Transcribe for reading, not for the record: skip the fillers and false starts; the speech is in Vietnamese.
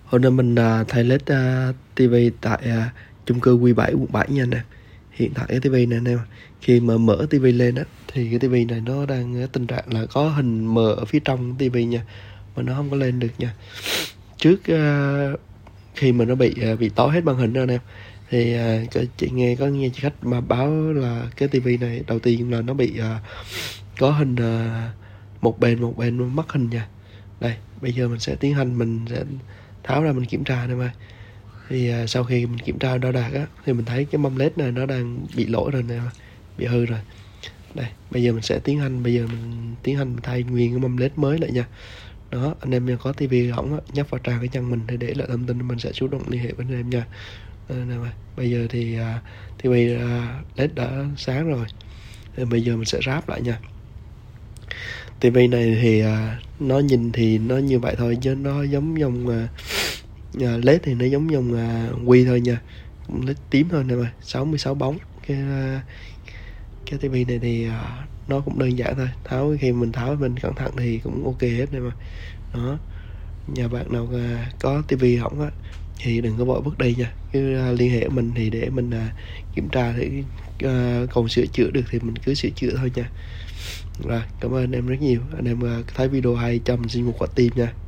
Hôm nay mình thay led tivi tại chung cư Q7 quận 7 nha nè. Hiện tại cái tivi này nè, khi mà mở tivi lên á thì cái tivi này nó đang tình trạng là có hình mờ ở phía trong tivi nha, mà nó không có lên được nha. Trước khi mà nó bị tối hết màn hình rồi nè, thì có nghe chị khách mà báo là cái tivi này đầu tiên là nó bị có hình một bên mất hình nha. Đây, bây giờ mình sẽ tháo ra mình kiểm tra đây mà. Thì sau khi mình kiểm tra đo đạc á thì mình thấy cái mâm led này nó đang bị lỗi rồi nè, bị hư rồi. Đây, bây giờ mình tiến hành thay nguyên cái mâm led mới lại nha. Đó, anh em có tivi hỏng á, nhấp vào trang cái chân mình để lại thông tin, mình sẽ chủ động liên hệ với anh em nha. Bây giờ thì tivi led đã sáng rồi. Thì bây giờ mình sẽ ráp lại nha. tivi này thì nó nhìn thì nó như vậy thôi, chứ nó giống dòng led thì nó giống dòng Wii thôi nha, cũng led tím thôi nè mà, 66 bóng. Cái tivi này thì nó cũng đơn giản thôi, khi mình tháo mình cẩn thận thì cũng ok hết nè mà. Đó, nhà bạn nào có tivi hỏng á thì đừng có vội bước đi nha, cứ liên hệ mình thì để mình kiểm tra thử, còn sửa chữa được thì mình cứ sửa chữa thôi nha. Rồi, cảm ơn anh em rất nhiều. Anh em thấy video hay cho mình xin một quả tim nha.